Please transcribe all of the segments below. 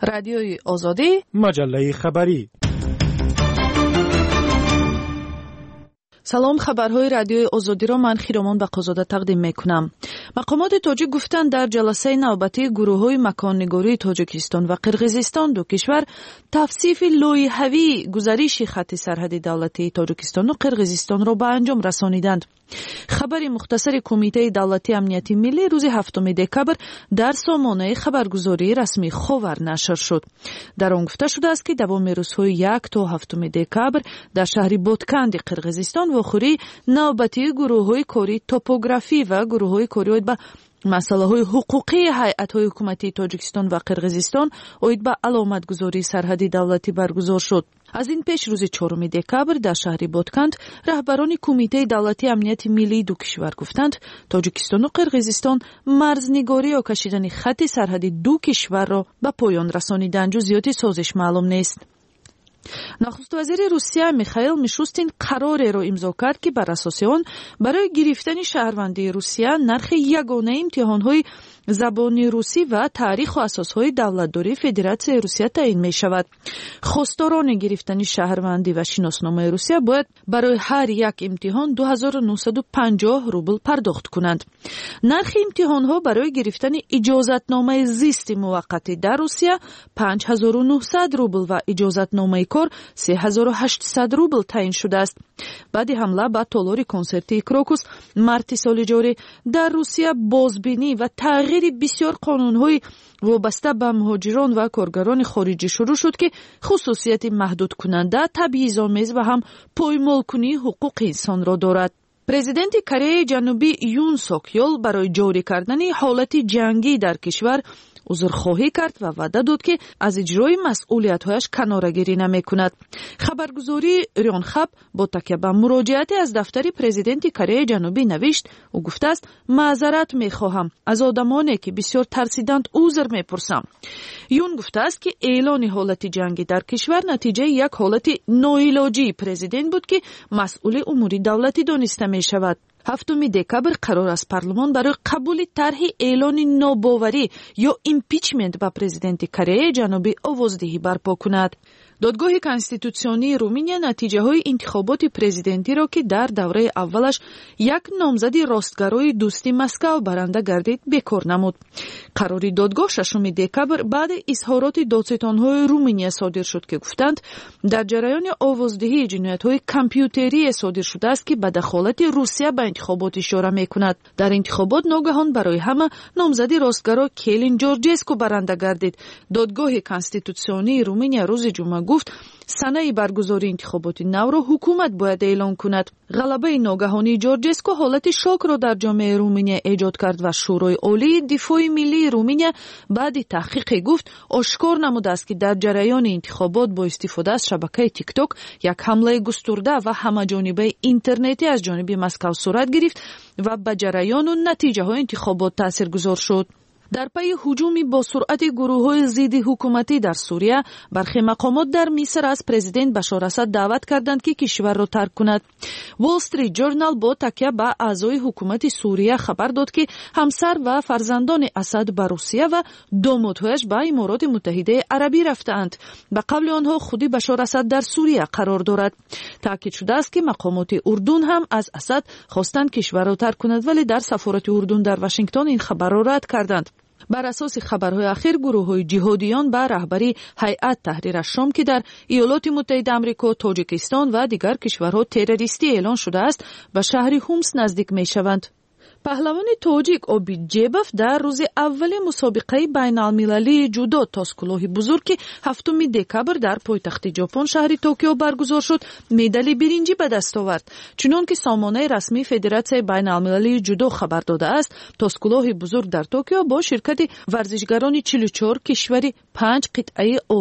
رادیوی آزادی، مجله خبری. سلام، خبرهای رادیوی آزادی را من خیرامان بقازاده تقدیم میکنم. مقامات تاجیک گفتند در جلسه نوبتی گروه‌های مکان‌نگاری تاجیکستان و قرقیزستان دو کشور توصیف لایحه‌ای گزارش خط سرحدی دولتی تاجیکستان و قرقیزستان را به انجام رسانیدند. خبر مختصر کمیته دولتی امنیتی ملی روز 7 دکبر در سامانه خبرگزاری رسمی خاور نشر شد. در آن گفته شده است که دوام روزهای 1 تا 7 دکبر در شهر بوتکند قرقیزستان واخوری نوبتی گروه‌های کاری توپوگرافی و گروه‌های کاری به مسائل حقوقی هیئت‌های حکومتی تاجیکستان و قرقیزستان اوید به علامتگذاری سرحدی دولتی برگزار شد. از این پیش روز 4 دکبر در شهر بوتکند رهبران کمیته دولتی امنیت ملی دو کشور گفتند تاجیکستان و قرقیزستان مرزنگاری یا کشیدن خط سرحدی دو کشور را به پایان رسانیدند. جزئیات سازش معلوم نیست. نخست وزیر روسیه میخائیل میشوستین قراری را امضا کرد که بر اساس آن برای گرفتن شهروندی روسیه نرخ یگانه امتحان‌های زبان روسی و تاریخ و اساسهای دولتداری فدراسیون روسیه تعیین می شود. خواستاران گرفتن شهروندی و شناسنامه روسیه باید برای هر یک امتحان 2950 روبل پرداخت کنند. نرخ امتحان ها برای گرفتن اجازتنامه زیست موقتی در روسیه 5900 روبل و اجازتنامه کار 3800 روبل تعیین شده است. بعد حمله به تالار کنسرتی کروکوس مارت سال جاری در روسیه بازبینی و تغییر بسیار قانون‌های وابسته به مهاجران و کارگران خارجی شروع شد که خصوصیت محدود کننده، تبعیض‌آمیز و هم پایمال‌کنی حقوق انسان را دارد. پرزیدنت کره جنوبی یون سوک یول برای جاری کردن حالت جنگی در کشور عذرخواهی کرد و وعده داد که از اجرای مسئولیت‌هایش کناره‌گیری نمی‌کند. خبرگزاری ریانخب با تکیه به مراجعت از دفتر پرزیدنت کره جنوبی نوشت و گفته است معذرت می‌خواهم از آدمانی که بسیار ترسیدند عذر می‌پرسم. یون گفته است که اعلان حالت جنگی در کشور نتیجه یک حالت ناعلاجی پرزیدنت بود که مسئول امور دولتی دانسته می‌شود. 7 دکبر قرار است پارلمان برای قبول طرح اعلان ناباوری یا ایمپیچمنت به پرزیدنت کره جنوبی آوازدهی برپا کند. دادگاه کنستیتوسیونی رومانیا نتیجه های انتخابات پرزیدنتی را که در دوره اولش یک نامزد راستگرای دوستی مسکو برنده گردید بکار نمود. قرار دادگاه 6 دکبر بعد اظهارات دادستان‌های رومانیا صادر شد که گفتند در جریان آوازدهی جنایت‌های کامپیوتری صادر شده است که به دخالت روسیه به انتخابات اشاره می‌کند. در انتخابات ناگهان برای همه نامزد راستگرا کلین جورجسکو برنده گردید. دادگاه کنستیتوسیونی رومانیا روز جمعه گفت سنه برگزاری انتخابات نو را حکومت باید اعلان کند. غلبه ناگهانی جورجسکو حالت شوک را در جامعه رومانیا ایجاد کرد و شورای عالی دفاع ملی رومانیا بعد تحقیق گفت آشکار نموده است که در جریان انتخابات با استفاده از شبکه تیک توک یک حمله گسترده و همه‌جانبه اینترنتی از جانب مسکو صورت گرفت و به جریان و نتیجه های انتخابات تاثیرگذار شد. در پی هجومی با سرعت گروه‌های ضد حکومتی در سوریه، برخی مقامات در مصر از پرزیدنت بشار اسد دعوت کردند که کشور را ترک کند. وال استریت جورنال با تکیه به اعضای حکومت سوریه خبر داد که همسر و فرزندان اسد به روسیه و دامادهایش به امارات متحده عربی رفتند. به قبل آنها خودی بشار اسد در سوریه قرار دارد. تاکید شده است که مقامات اردن هم از اسد خواستند کشور را ترک کند، ولی در سفارت اردن در واشنگتن این خبر را رد کردند. بر اساس خبرهای اخیر گروه‌های جهادیان به رهبری هیئت تحریر شام که در ایالات متحده آمریکا، تاجیکستان و دیگر کشورها تروریستی اعلان شده است به شهر هومس نزدیک می‌شوند. پهلوان تاجیک اوبیجیباف در روز اول مسابقه بین‌المللی جودو تاسکلوه بزرگ که 7 دکبر در پایتخت ژاپن شهر توکیو برگزار شد مدال برنجی به دست آورد. چنان که سامانه رسمی فدراسیون بین‌المللی جودو خبر داده است، تاسکلوه بزرگ در توکیو با شرکت ورزشگران 44 کشور 5 قطعه عالم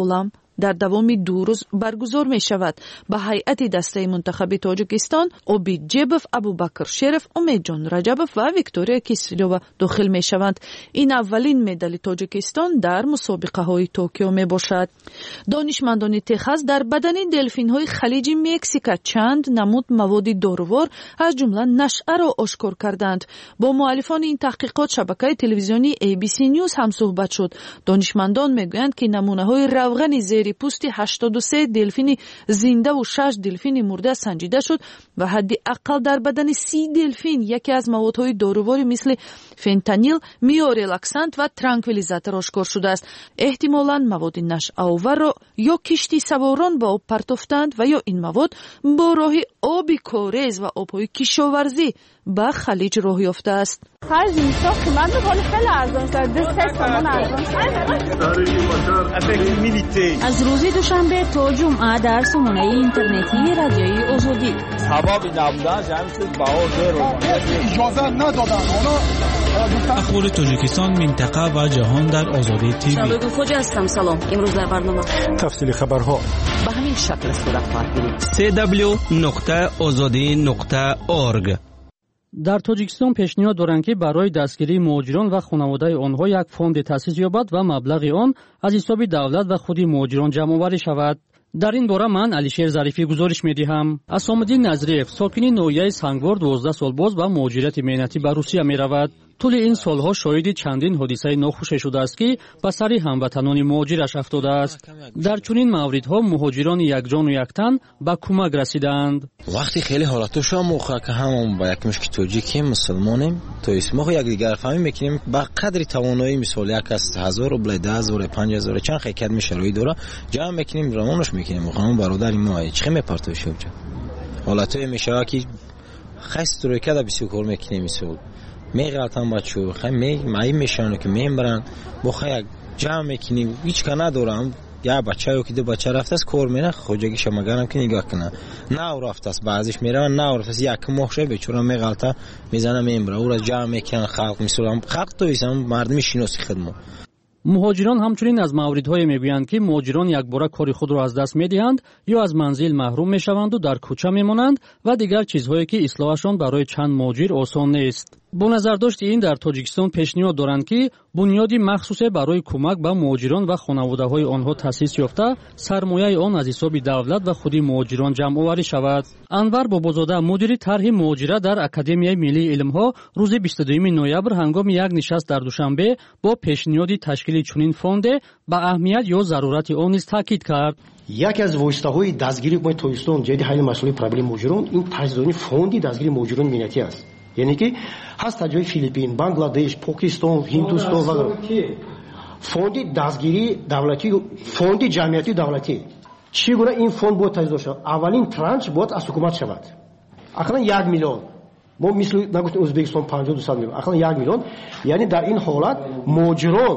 در دوام 2 روز برگزار می شود. به هیئت دسته منتخب تاجیکستان عابد جیبوف، ابوبکر شریف، امید جان رجبوف و ویکتوریا کیسلیووا داخل می شوند. این اولین مدال تاجیکستان در مسابقه های توکیو می باشد. دانشمندان تگزاس در بدن دلفین های خلیج مکزیک چند نمود مواد داروور از جمله نشعه را آشکار کردند. با مؤلفان این تحقیقات شبکه تلویزیونی ABC نیوز هم صحبت شد. دانشمندان میگویند که نمونه های روغن زیر پوست 83 دلفین زنده و 6 دلفین مرده سنجیده شد و حداقل در بدن 30 دلفین یکی از موادهای دارووری مثل فنتانیل، میورلاکسانت و ترانکویلیزاتور آشکار شده است. احتمالاً مواد نشعه‌آور را یا کشتی سواران با آب پرتافتند و یا این مواد با راه آبی کاریز و آب‌های کشاورزی به خلیج راه یافته است. خرج میساخت من خیلی خیلی ارزان شد. 2 تومان ارزان. از روز دوشنبه تا جمعه در سامانه اینترنتی رادیوی آزادی. سبب نبودن جمعیت باور اجازه ندادن. اخبار تاجیکستان، منطقه و جهان در آزادی تیوی. شباب خوجا هستم. سلام. امروز در برنامه تفصیل خبرها به همین شکل صورت خواهد گرفت. www.azadi.org. در تاجیکستان پیشنهاد دارند که برای دستگیری مهاجران و خانواده آنها یک فوند تأسیس یابد و مبلغ آن از حساب دولت و خود مهاجران جمع آوری شود. در این باره من علیشیر ظریفی گزارش می‌دهم. اسام‌الدین نظریف ساکن نویه سنگوار 12 سال باز و مهاجرت مهنتی به روسیه می‌رود. طول این سالها شاهد چندین حادثه ناخوش شده است که به سر هموطنان مهاجرش افتاده است. در چنین موردها مهاجران یک جان و یک تن به کمک رسیدند. وقتی خیلی حالاتش هم موقع که همون با یک مشکی توجیکی مسلمانیم تو اسمه یک دیگر فهمی میکنیم با قدری توانایی مثال یک از 1000 روبل 10000 5000 چند خیلی می شروعی داره جمع میکنیم روانش میکنیم همون برادر ما چه میپرتوشه اونجا حالاتای میشه که خست روی کده بسیار کار میکنیم مثال میغلطن بچو خیلی میشانه که میبرن با خیلی جمع میکنیم هیچ که ندارم یا بچه یا که دو بچه رفته است کار میره خوجگی شمگرم که نگاه کنه نه رفته است بعضیش میره نه رفته است یک مخشه بیچاره میغلطه میزنه میبره او را جمع میکنن خلق میسورم خلق تو ایسم مردمی شناسی خدمت. مهاجران همچنین از موردهای میگویند که مهاجران یک بار کار خود را از دست میدهند یا از منزل محروم میشوند و در کوچه میمانند و دیگر چیزهایی که اصلاحشان برای چند مهاجر آسان نیست. با نظرداشت این در تاجیکستان پیشنهاد دارند که بنیادی مخصوص برای کمک به مهاجران و خانواده‌های آنها تأسیس یافته سرمایه آن از حساب دولت و خود مهاجران جمع آوری شود. انور بابازاده مدیر طرح مهاجرت در اکادمیای ملی علم‌ها روز 22 نوامبر هنگام یک نشست در دوشنبه با پیشنهاد تشکیل چنین فوند به اهمیت یا ضرورت آن نیز تاکید کرد. یکی از واسطه‌های دستگیری با تاجیکستان جدی حل مسئله پرابلم مهاجران این تجدید فوندی دستگیری مهاجران ملتی است. یعنی که هست تا جای فیلیپین، بنگلادش، پاکستان، هندوستان و غیره. فوند دستگیری دولتی، فوند جمعیتی دولتی. چگونه این فوند باید تجدید شود؟ اولین ترانش باید از حکومت شود. اقلا 1 میلیون. ما مثل نگفتیم ازبکستان 52 میلیون. اقلا 1 میلیون. یعنی در این حالت مهاجران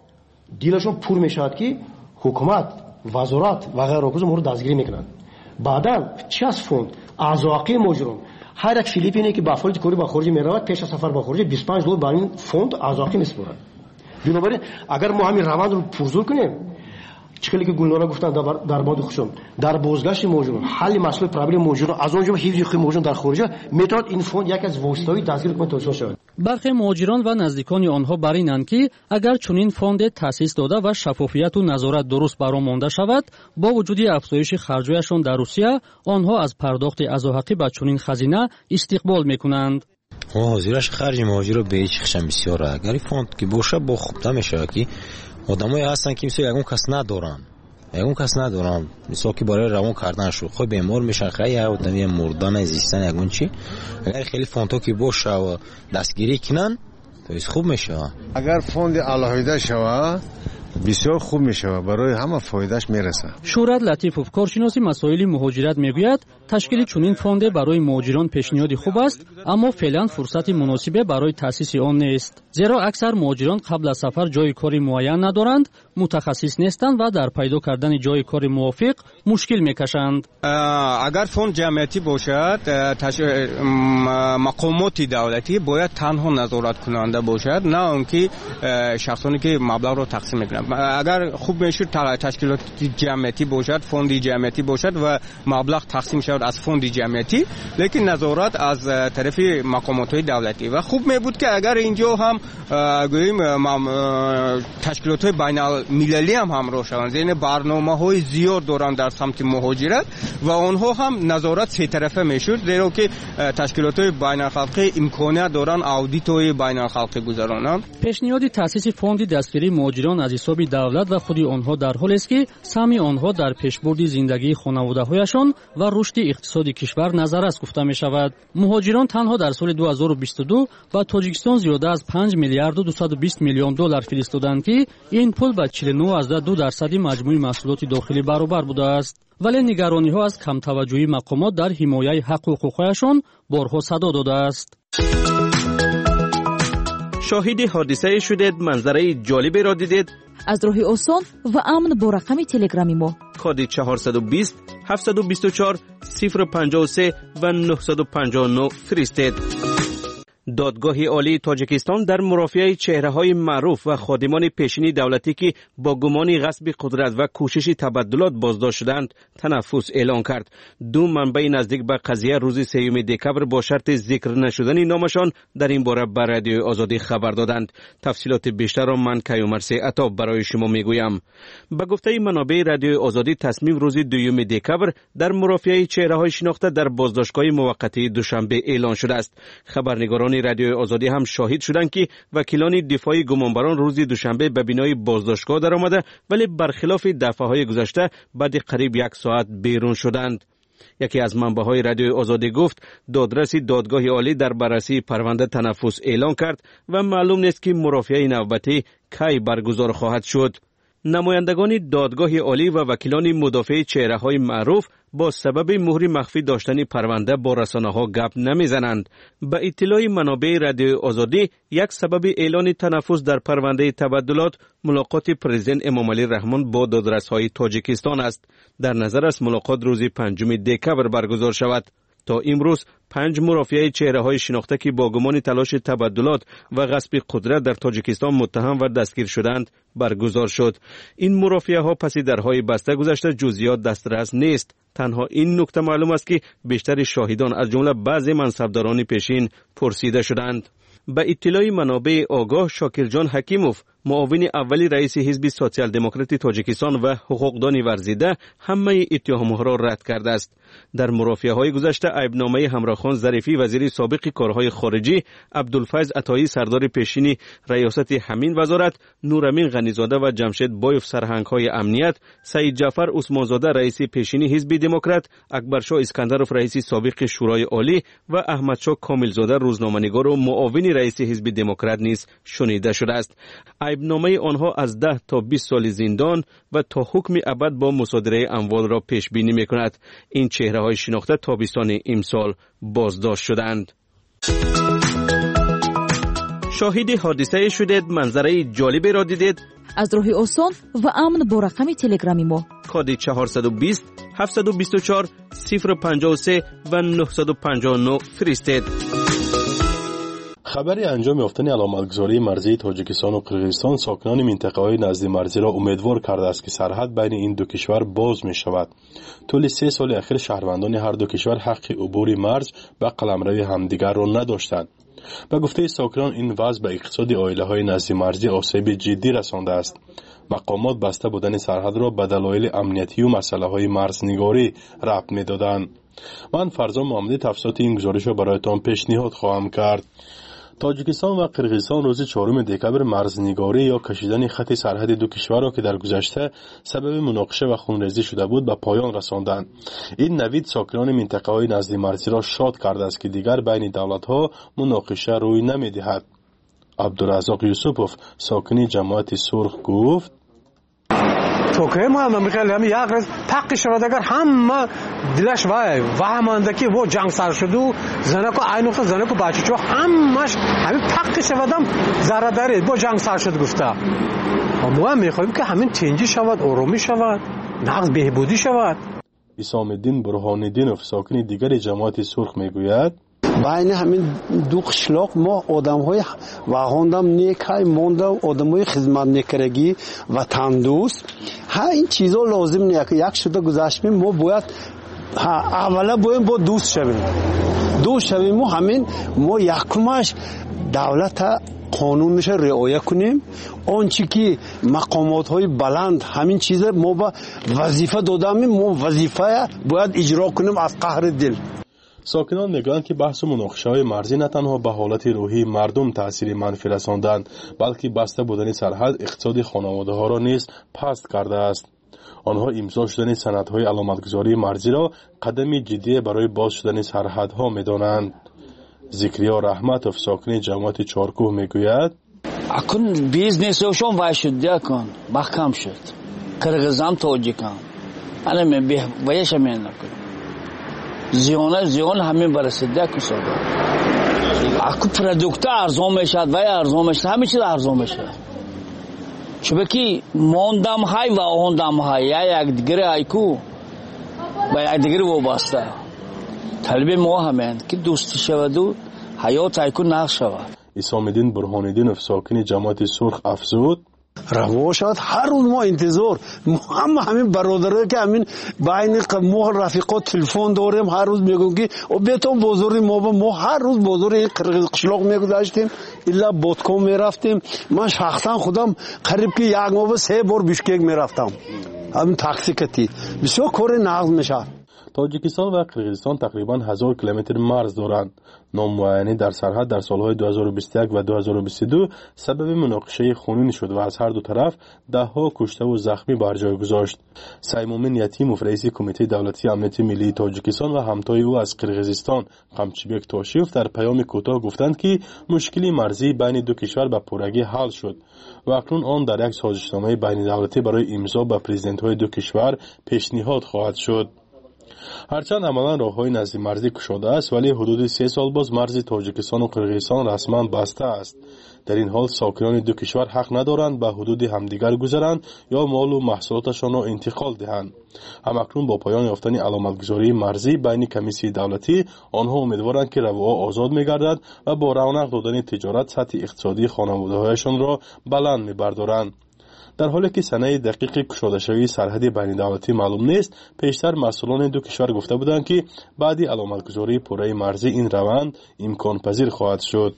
دیلشون پر میشود که حکومت، وزارت و غیره کوز مورد دستگیری میکنند. بعدا چه از فوند اعضاقی مهاجران هر یک فیلیپینی که با فوج کاری با خارج میرود پیش از سفر با خارج $25 با این فوند اعضاقی میسپارد. بنابراین اگر ما همین روند رو پرزور کنیم چکلی که گلنارا گفتن در بعد خوشم در بازگشت مهاجران حل مسئله پرابلم مهاجران از اونجا حفظ حقوق مهاجران در خارج میتواند این فوند یک از واسطه‌های دستگیری کنه توسعه شود. برخی مهاجران و نزدیکان آنها بر اینند که اگر چنین فوند تأسیس داده و شفافیت و نظارت درست برآمده شود با وجود افزایش خرج‌هایشان در روسیه آنها از پرداخت عضوحقی به چنین خزینه استقبال میکنند. حاضرش خرج مهاجر رو به هیچ خشم بسیار اگر فوند که باشه با خوب میشه که آدمایی هستن که مثلا یگون کس ندارن مثلا که برای روان کردن شو خود بیمار میشن خیلی آدمی مردن زیستن یگون چی اگر خیلی فوندها که باشه و دستگیری کنن تو خوب میشه. اگر فوند علاوه شود بسیار خوب میشه برای همه فایدهش میرسه. شورت لطیفوف کارشناس مسائل مهاجرت میگوید تشکیل چنین فوند برای مهاجران پیشنهادی خوب است اما فعلا فرصت مناسب برای تأسیس آن نیست زیرا اکثر مهاجران قبل از سفر جای کاری معین ندارند متخصص نیستند و در پیدا کردن جای کار موافق مشکل میکشند. اگر فوند جمعیتی باشد مقامات دولتی باید تنها نظارت کننده باشد نه اون که شخصانی که مبلغ رو تقسیم میکنند اگر خوب میشد تشکیلات جمعیتی باشد، فوند جمعیتی باشد و مبلغ تقسیم شود از فوند جمعیتی، لیکن نظارت از طرف مقامات دولتی. و خوب می بود که اگر اینجا هم گوییم تشکیلات بین المللی هم همراه شوند، یعنی برنامه‌های زیاد دارند در سمت مهاجرت و آنها هم نظارت سه طرفه میشد، زیرا که تشکیلات بین الخلقی امکانیت دارند اودیت‌های بین الخلقی گذرانند. پیشنهاد تأسیس فوند دستگیری مهاجران از حساب دولت و خود آنها در حالی است که سهم آنها در پیشبرد زندگی خانواده‌هایشان و رشد اقتصادی کشور نظر است گفته می شود. مهاجران تنها در سال 2022 با تاجیکستان زیاده از 5 میلیارد و 220 میلیون دلار فرستادند که این پول به 49.2% مجموع محصولات داخلی برابر بوده است. ولی نگرانی‌ها از کم توجهی مقامات در حمایت حق و حقوق‌هایشان بارها صدا داده است. شاهد حادثه شدید، منظره جالبی را دیدید؟ از راه آسان و امن با رقم تلگرامی ما کد 420 724 053 و 959 فرستید. دادگاه عالی تاجیکستان در مرافعه چهره‌های معروف و خادمان پیشین دولتی که با گمان غصب قدرت و کوشش تبدلات بازداشت شدند تنفس اعلان کرد. دو منبع نزدیک به قضیه روز 3 دکبر با شرط ذکر نشدن نامشان در این باره به رادیو آزادی خبر دادند. تفصیلات بیشتر را من کیومرث عطا برای شما میگویم. به گفته منابع رادیو آزادی تصمیم روز 2 دکبر در مرافعه چهره‌های شناخته در بازداشتگاه موقتی دوشنبه اعلان شده است. خبرنگاران رادیو آزادی هم شاهد شدند که وکیلان دفاعی گمانبران روز دوشنبه به بینای بازداشتگاه درآمده، ولی برخلاف دفعه‌های گذشته بعد قریب 1 ساعت بیرون شدند. یکی از منبع‌های رادیو آزادی گفت دادرس دادگاه عالی در بررسی پرونده تنفس اعلان کرد و معلوم نیست که مرافعه نوبتی کی برگزار خواهد شد. نمایندگان دادگاه عالی و وکیلان مدافع چهره‌های معروف با سبب مهر مخفی داشتن پرونده با رسانه‌ها گپ نمیزنند. به اطلاع منابع رادیو آزادی یک سبب اعلان تنفس در پرونده تبدلات ملاقات پرزیدنت امامعلی رحمان با دادرس‌های تاجیکستان است. در نظر است ملاقات روز 5 دکبر برگزار شود. تا امروز 5 مرافعه چهره‌های شناخته که با گمان تلاش تبدلات و غصب قدرت در تاجیکستان متهم و دستگیر شدند برگزار شد. این مرافعه‌ها پس درهای بسته گذشته، جزئیات دسترس نیست. تنها این نکته معلوم است که بیشتر شاهدان از جمله بعضی منصبداران پیشین پرسیده شدند. به اطلاع منابع آگاه، شاکرجان حکیموف، معاون اولی رئیس حزب سوسیال دموکراتی تاجیکستان و حقوقدان ورزیده، همه اتهامها را رد کرده است. در مرافعه‌های گذشته عیبنامه همراهخان ظریفی وزیر سابق کارهای خارجی، عبدالفیض عطایی سردار پیشین ریاست همین وزارت، نورامین غنیزاده و جمشید بایف سرهنگ‌های امنیت، سعید جعفر عثمانزاده رئیس پیشین حزب دموکرات، اکبرشاه اسکندرов رئیس سابق شورای عالی و احمدشاه کاملزاده روزنامه‌نگار و معاون رئیس حزب دموکرات نیز شنیده شده است. عیبنامه آنها از 10 تا 20 سال زندان و تا حکم ابد با مصادره اموال را پیش بینی می‌کند. این چهره‌های شناخته تابستان امسال بازداشت شدند. شاهد حادثه شدید، منظره جالبی را دیدید؟ از راه آسان و امن با رقم تلگرامی ما کد 420 724 053 و 959 فرستید. خبری انجام یافتن علامتگذاری مرزی تاجیکستان و قرقیزستان ساکنان منطقه‌های نزد مرزی را امیدوار کرده است که سرحد بین این دو کشور باز می شود. طول 3 سال اخیر شهروندان هر دو کشور حق عبور مرز و قلمرو همدیگر را نداشتند. به گفته ساکنان این وضع به اقتصاد عائله‌های نزد مرزی آسیب جدی رسانده است. مقامات بسته بودن سرحد را به دلایل امنیتی و مسئله‌های مرزنگاری ربط می‌دادند. من فرزان محمدی تفصیلات این گزارش را برایتان پیشنهاد خواهم کرد. تاجیکستان و قرقیزستان روز 4 دکبر مرزنگاری یا کشیدن خط سرحد دو کشور را که در گذشته سبب مناقشه و خونریزی شده بود به پایان رساندند. این نوید ساکنان منطقه‌های نزد مرزی را شاد کرده است که دیگر بین دولت‌ها مناقشه روی نمی‌دهد. عبدالرزاق یوسفوف ساکن جماعت سرخ گفت: توکه ما میخوایم یک روز پاک شود، اگر همه دلش وهمانده که و جنگ سر شد و زنکو عینوخ زنکو بچه‌چو همش همین پاک شودم ضرر داره با جنگ سر شد گفته. ما میخوایم که همین تنجی شود، آرومی شود، نقض بهبودی شود. اسام الدین برهان الدینوف ساکن دیگر جماعت سرخ میگوید: بین همین دو قشلاق ما آدم‌های واهاندم نیکای مونده، آدم‌های خدمت نکرگی و تندوست. این چیزا لازم نیست که یک شده گذاشتیم. ما باید اولا باید با دوست شویم ما همین ما یکمش دولت قانونش رعایت کنیم. آنچه که مقامات‌های بلند همین چیز ما با وظیفه دادیم، ما وظیفه باید اجرا کنیم از قهر دل. ساکنان میگویند که بحث و مناقشه‌های مرزی نه تنها به حالت روحی مردم تأثیر منفی رساندند، بلکه بسته بودن سرحد اقتصاد خانواده‌ها را نیز پست کرده است. آنها امضا شدن سندهای علامتگذاری مرزی را قدمی جدی برای باز شدن سرحدها می‌دانند. ذکریا رحمتوف ساکن جماعت چارکوه میگوید اکن بیزنسشون واشد کن محکم شد قرغیزستان تاجیکان انا من ویش من نکن زیون همین برسیده که سودا اکو پروداکت ارزان میشد و ارزان میشد همه چیز ارزان میشد چون موندم های و آهندم های یا یک دیگر ایکو با یک دیگر وابسته طلب ما همین که دوستی شود و حیات ایکو نقش شود. اسام‌الدین برهان‌الدین ساکن جماعت سرخ افزود روا شد هر روز ما انتظار همین برادرایی که همین بین ما رفیقات تلفن داریم هر روز میگم که بیتون بزرگی ما هر روز بزرگ قشلاق میگذاشتیم الا بادکام میرفتیم. من شخصا خودم قریب که یک ماه 3 بار بیشکک میرفتم همین تاکسی کتی بسیار کار نقض میشه. تاجیکستان و قرغیزستان تقریباً 1000 کیلومتر مرز دارند. نامعینی در سرحد در سالهای 2021 و 2022 سبب مناقشه خونین شد و از هر دو طرف دهها کشته و زخمی بر جای گذاشت. سیمومین یتیموف رئیس کمیته دولتی امنیت ملی تاجیکستان و همتای او از قرغیزستان قمچیبک تاشیف در پیام کوتاه گفتند که مشکلی مرزی بین دو کشور به پورگی حل شد و اکنون آن در یک سازشنامه بین دولتی برای امضا به پرزیدنت‌های دو کشور پیشنهاد خواهد شد. هرچند عملا راه‌های نزد مرزی گشوده است ولی حدود 3 سال باز مرز تاجیکستان و قرغیزستان رسما بسته است. در این حال ساکنان دو کشور حق ندارند به حدود همدیگر گذرند یا مال و محصولاتشان را انتقال دهند. همکنون با پایان یافتن علامتگذاری مرزی بین کمیسیون دولتی آنها امیدوارند که رواها آزاد می‌گردد و با رونق دادن تجارت سطح اقتصادی خانواده‌هایشان را بلند می‌بردارند. در حالی که سنه دقیق گشوده شوی سرحد بین دولتی معلوم نیست، پیشتر مسئولان دو کشور گفته بودند که بعد علامتگذاری پوره مرزی این روند امکان پذیر خواهد شد.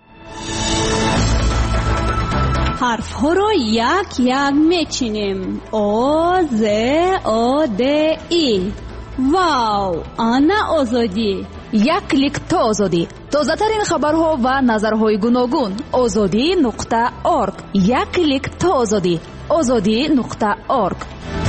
حرف ها را یک یک میچینیم. آ ز آ د ای. واو، آنا آزادی. یک کلیک تا آزادی. تازه ترین خبرها و نظرهای گوناگون. azadi.org. یک کلیک تا آزادی. azadi.org.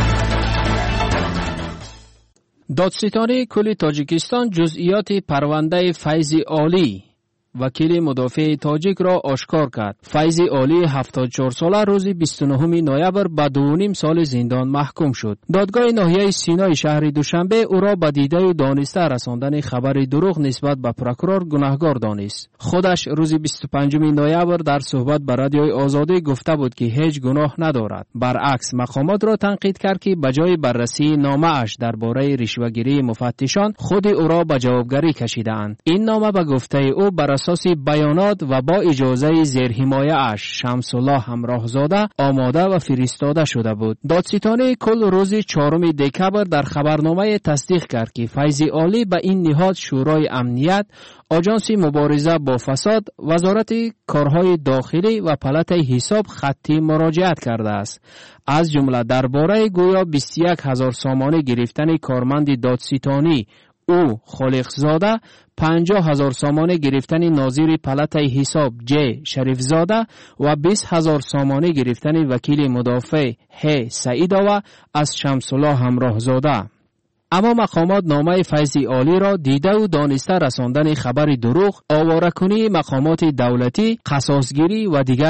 دادستان کل تاجیکستان جزئیات پرونده فیض عالی وکیل مدافع تاجیک را آشکار کرد. فیض عالی 74 ساله روز 29 نوامبر به 2.5 سال زندان محکوم شد. دادگاه ناحیه سینای شهر دوشنبه او را به دیده و دانسته رساندن خبر دروغ نسبت به پروکورور گناهکار دانست. خودش روز 25 نوامبر در صحبت به رادیوی آزادی گفته بود که هیچ گناه ندارد. برعکس مقامات را تنقید کرد که بجای بررسی نامه اش درباره رشوه‌گیری مفتشان خود او را به جوابگری کشیدند. این نامه به گفته او بر اساس بیانات و با اجازه زیر حمایه اش شمس الله همراهزاده آماده و فرستاده شده بود. دادستان کل روز 4 دکمبر در خبرنامه تصدیق کرد که فیض عالی به این نهاد شورای امنیت، آژانس مبارزه با فساد، وزارت کارهای داخلی و پلات حساب خطی مراجعت کرده است. از جمله درباره گویا 21,000 سامانه گرفتن کارمند دادستانی او خالقزاده، 50,000 سامانه گرفتن ناظر پلات حساب جه شریفزاده و 20,000 سامانه گرفتن وکیل مدافع ه سعیداوه از شمس الله همراهزاده. اما مقامات نامه فیض عالی را دیده و دانسته رساندن خبر دروغ، آواره‌کنی مقامات دولتی، قصاصگیری و دیگر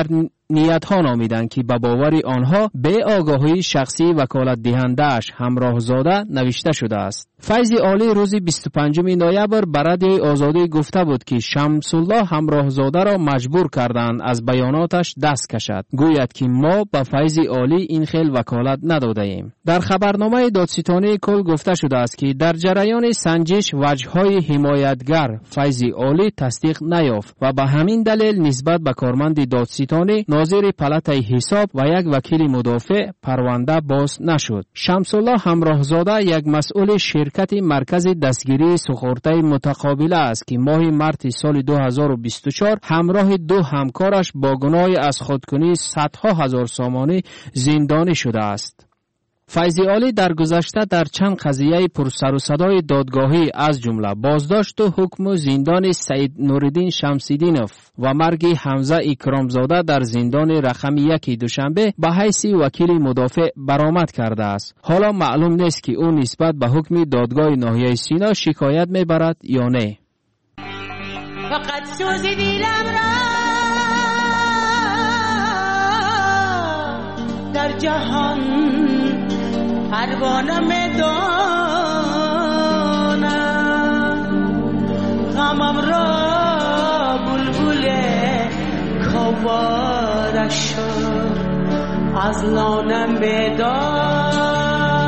نیت‌ها نامیدند که به باور آنها به آگاهی شخصی وکالت دهنده‌اش همراهزاده نوشته شده است. فیض عالی روز 25 نوامبر به رادیوی آزادی گفته بود که شمس الله همراهزاده را مجبور کردند از بیاناتش دست کشد. گوید که ما به فیض عالی این خیل وکالت نداده ایم. در خبرنامه دادستانی کل گفته شده است که در جریان سنجش وجه‌های حمایتگر فیض عالی تصدیق نیافت و به همین دلیل نسبت به کارمند دادستانی ناظر پلات حساب و یک وکیل مدافع پرونده باز نشد. شمس الله همراهزاده یک مسئول شرکت مرکز دستگیری سخورته متقابله است که ماه مارس سال 2024 همراه دو همکارش با گناه از خودکنی صدها هزار سامانه زندانی شده است. فیض عالی در گذشته در چند قضیه پر سر و صدای دادگاهی از جمله بازداشت و حکم زندان سید نوردین شمس‌الدینوف و مرگ حمزه اکرامزاده در زندان رقم 1 دوشنبه به حیث وکیل مدافع برآمد کرده است. حالا معلوم نیست که او نسبت به حکم دادگاه ناحیه سینا شکایت میبرد یا نه. فقط سوز دیلم را در جهان پروانه میدانم، غمم را بلبل کوارش شد از لانه میدانم.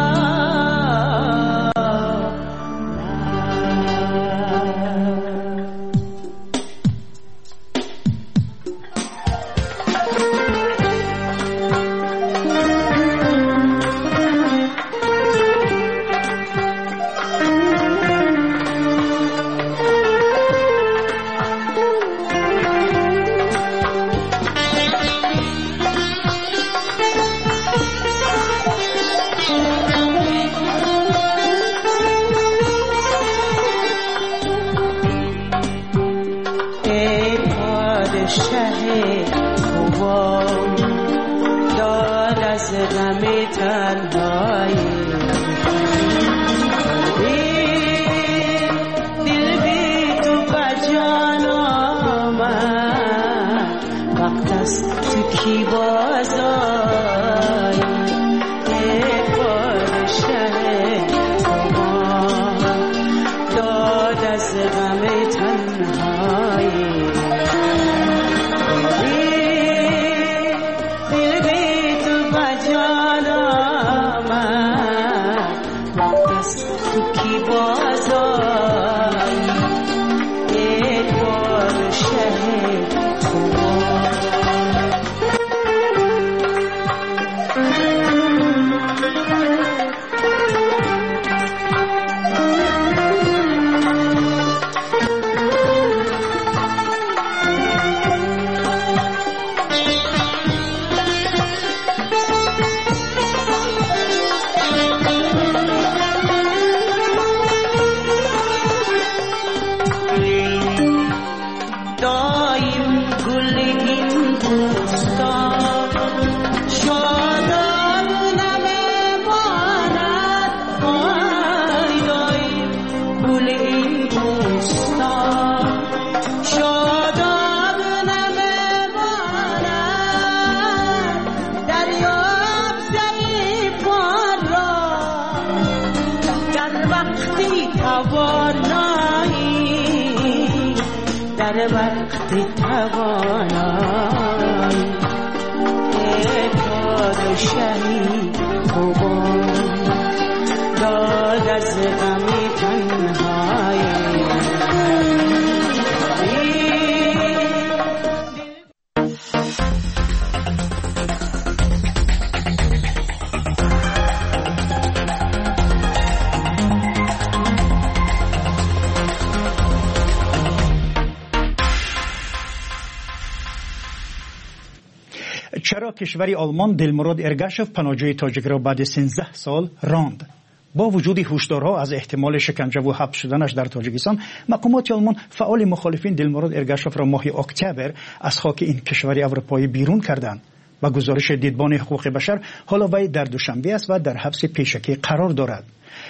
چرا کشور آلمان دلمراد ارگاشف پناهجوی تاجیک را بعد 13 سال راند؟ با وجود هشدارها از احتمال شکنجه و حبس شدنش در تاجیکستان، مقامات آلمان فعال مخالفین دلمراد ارگاشف را ماه اکتبر از خاک این کشور اروپایی بیرون کردند. با گزارش دیدبان حقوق بشر، حالا وی در دوشنبه است و در حبس پیشکی قرار دارد.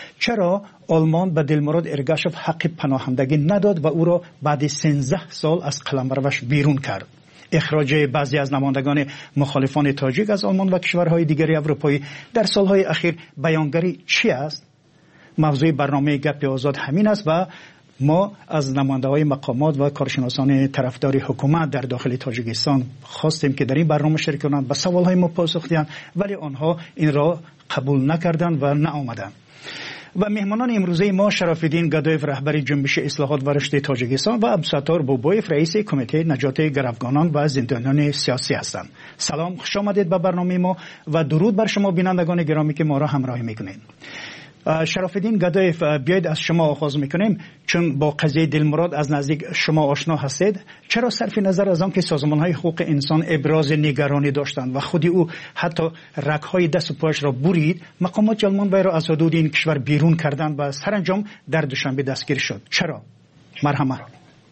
چرا آلمان به دلمراد ارگاشف حق پناهندگی نداد و او را بعد 13 سال از قلمروش بیرون کرد؟ اخراج بعضی از نمایندگان مخالفان تاجیک از آلمان و کشورهای دیگر اروپایی در سالهای اخیر بیانگری چی است؟ موضوع برنامه گپ آزاد همین است و ما از نماینده‌های مقامات و کارشناسان طرفدار حکومت در داخل تاجیکستان خواستیم که در این برنامه شرکت کنند، به سوال‌های ما پاسخ دهند، ولی آنها این را قبول نکردند و نآمدند. و مهمانان امروزه ما شراف‌الدین گدایف رهبر جنبش اصلاحات و رشد تاجیکستان و عبدالستار بوبایف رئیس کمیته نجات گروگانان و زندانیان سیاسی هستند. سلام، خوش آمدید به برنامه ما و درود بر شما بینندگان گرامی که ما را همراهی میکنید. شراف‌الدین گدایف، بیاید از شما آغاز میکنیم، چون با قضیه دلمراد از نزدیک شما آشنا هستید. چرا صرف نظر از آن که سازمان‌های حقوق انسان ابراز نگرانی داشتند و خودی او حتی رگ‌های دست و پایش را برید، مقامات آلمان وی را از حدود این کشور بیرون کردند و سرانجام در دوشنبه دستگیر شد؟ چرا؟ مرحمت.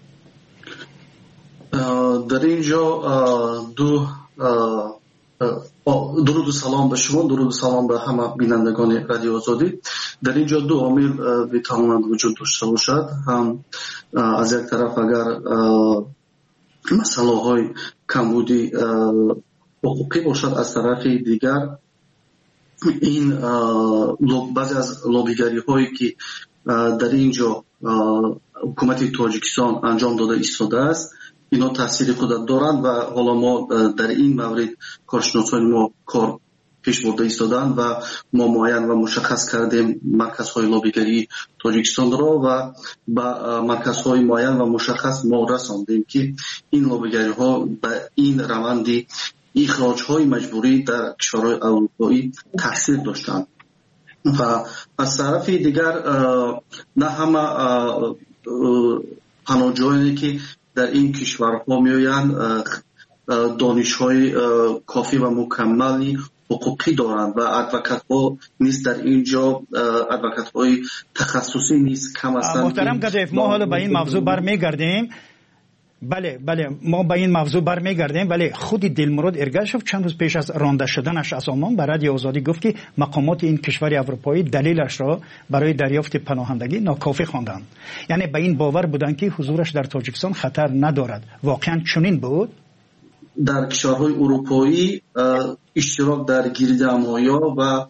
در اینجا درود و سلام به شما، درود و سلام به همه بینندگان رادیو آزادی. در اینجا دو عامل میتواند وجود داشته باشد. هم از یک طرف اگر مسئله های کمبودی حقوقی باشد، از طرف دیگر این بعضی از لابیگری هایی که در اینجا حکومت تاجیکستان انجام داده ایستاده است، اینا تاثیر خود دارند و حالا ما در این مورد کارشناسان ما کار پیش برده ایستادند و ما معین و مشخص کردیم مرکزهای لابیگری تاجیکستان را و با مرکزهای معین و مشخص ما رساندیم که این لابیگری ها به این روند اخراج های مجبوری در کشورهای اروپایی تاثیر داشتند. و از طرف دیگر نه همه پناهجویانی که در این کشورها میآیند دانش‌های کافی و مکملی حقوقی دارند و ادوکات ها نیست در اینجا، ادوکات های تخصصی نیست، کم هستند. محترم گدایف، ما حالا به این موضوع برمیگردیم. بله ما به این موضوع برمیگردیم، ولی خود دلمراد ارگاشوف چند روز پیش از رانده شدنش از آلمان به رادیو آزادی گفت که مقامات این کشور اروپایی دلیلش را برای دریافت پناهندگی ناکافی خواندند. یعنی به این باور بودند که حضورش در تاجیکستان خطر ندارد. واقعا چنین بود؟ در کشورهای اروپایی اشتراک در گردهمایی و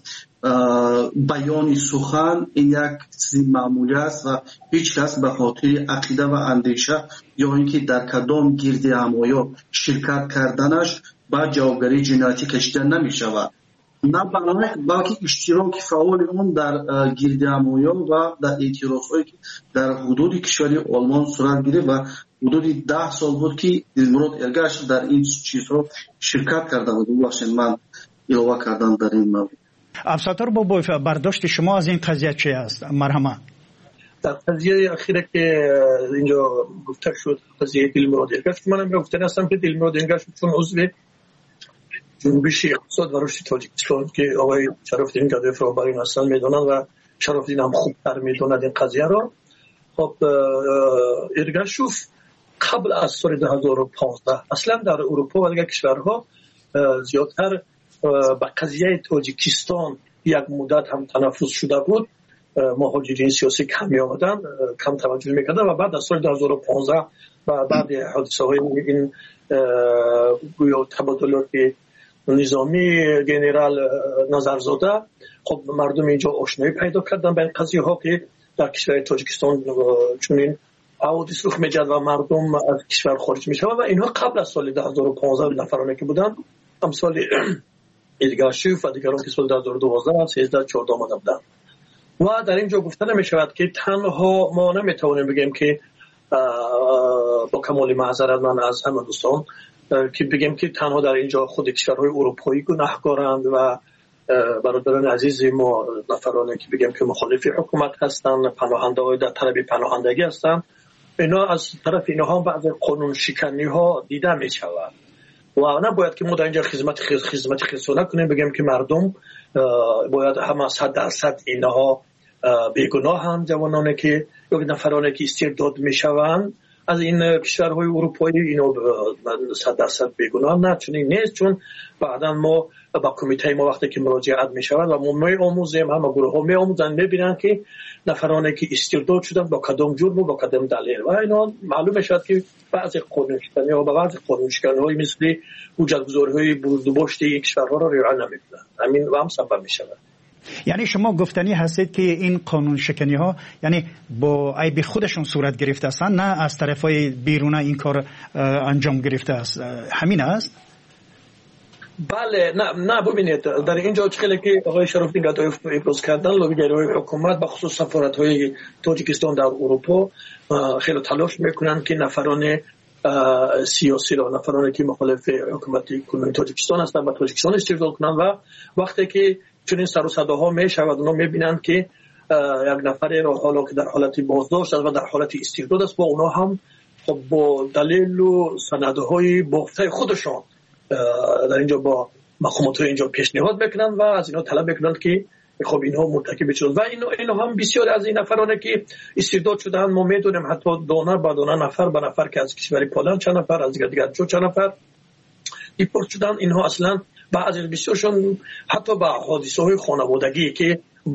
بیان سخن این یک چیز معمولی است و هیچ کس به خاطر عقیده و اندیشه یا اینکه در کدام گردهمایی شرکت کردنش با جوابگری جنایتی کشیده نمی شود، نه بلکه اشتراک فعال اون در گردهمایی و در اعتراضهایی که در حدود کشور آلمان صورت گرفت و حدود 10 سال بود که دلمراد ارگاش در این چیزها شرکت کرده بود. من علاوه کردم در این مورد. عبدالستار بوبایف، برداشت شما از این قضیه چی است؟ مرحمت. در قضیه اخیره که اینجا گفته شد، قضیه دلمراد ارگاش، منم گفتن هستم که دلمراد ارگاش چون عضو جنبش اقتصاد و رشد تاجیکستان که آقای شراف‌الدین گدایف را برای هستن میدونن و شراف‌الدین هم خوبتر میدوند این قضیه را. خب ارگاشوف قبل از سال 2015 اصلا در اروپا و دیگر کشورها زیادتر به قضیه تاجیکستان یک مدت هم تنفس شده بود. مهاجرین سیاسی کم می آمدن، کم توجه میکردن و بعد از سال 2015 و بعد حادثه های این گویا تبادلات نظامی گنرال نظرزاده، خب مردم اینجا آشنایی پیدا کردن به این قضیه ها که در کشور تاجیکستان چنین حوادث رخ می‌دهد و مردم از کشور خارج میشوند و اینها قبل از سال 2015 نفرانی که بودند، امثال ارگاشوف و دیگران که سال 2012 13 14 آمده بودند. و در اینجا گفته نمی‌شود که تنها ما نمی‌توانیم بگیم که با کمال معذرت من از همه دوستان که بگیم که تنها در اینجا خود کشورهای اروپایی گناهکارند و برادران عزیز ما نفرانی که بگیم که مخالف حکومت هستند، پناهنده‌های در طلب پناهندگی هستند، اینا از طرف اینها بعض قانون شکنی ها دیده می شود و نباید که ما در اینجا خدمت خصوصی کنیم بگیم که مردم باید همه 100% اینها بیگناهند. جوانانی که یا نفرانی که استرداد می شوند از این کشورهای اروپایی اینو 100% بیگناه نه، چون نیست. چون بعدا ما با کمیته ما وقتی که مراجعت می شود و ما می آموزیم، همه گروه ها می آموزن، می بینن که نفرانی که استرداد شدن با کدام جرم و با کدام دلیل و اینا معلوم می شود که بعضی قانونشکنی ها و بعضی قانونشکنی های مثل حجتگذاری های برداشت این کشورها را رعایت نمی کنند. همین و هم سبب می شود. یعنی شما گفتنی هستید که این قانون شکنی ها یعنی با عیب خودشون صورت گرفته هستند، نه از طرفای بیرون این کار انجام گرفته است، همین است؟ بله نه ببینید در اینجا خیلی که آقای شرافی گدایی ابراز کردن لابیگری حکومت بخصوص سفارت‌های تاجیکستان در اروپا خیلی تلاش میکنن که نفران سیاسی را، نفرانی که مخالف حکومت کنونی تاجیکستان هستند و تاجیکستان استرداد کنند و وقتی که چنین سر و صداها میشود اونا میبینند که یک نفر را حالا که در حالت بازداشت است و در حالت استرداد است با اونا هم خب با دلیل و سندهای بافته خودشان در اینجا با مقامات اینجا پیشنهاد میکنند و از اینا طلب میکنند که خب اینها مرتکب شدند و اینا هم بسیار از این نفرانی که استرداد شدند ما میدونیم حتی دانه به دانه نفر به نفر که از کشور پولند چند نفر از دیگر چند نفر دیپورت شدند. اینها اصلا بعضی بسیارشون حتی با حادثه های خانوادگی که